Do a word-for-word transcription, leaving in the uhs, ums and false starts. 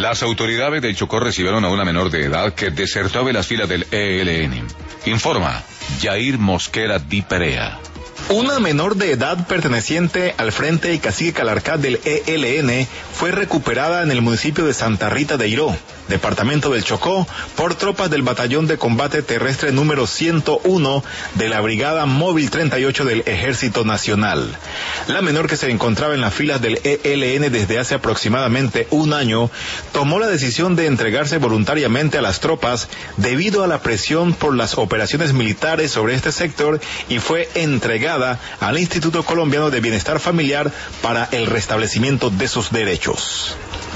Las autoridades de Chocó recibieron a una menor de edad que desertó de las filas del E L N. Informa Jair Mosquera Di Perea. Una menor de edad perteneciente al Frente y Cacique Calarcá del E L N fue recuperada en el municipio de Santa Rita de Iró, departamento del Chocó, por tropas del Batallón de Combate Terrestre número ciento uno de la Brigada Móvil treinta y ocho del Ejército Nacional. La menor, que se encontraba en las filas del E L N desde hace aproximadamente un año, tomó la decisión de entregarse voluntariamente a las tropas debido a la presión por las operaciones militares sobre este sector y fue entregada al Instituto Colombiano de Bienestar Familiar para el restablecimiento de sus derechos.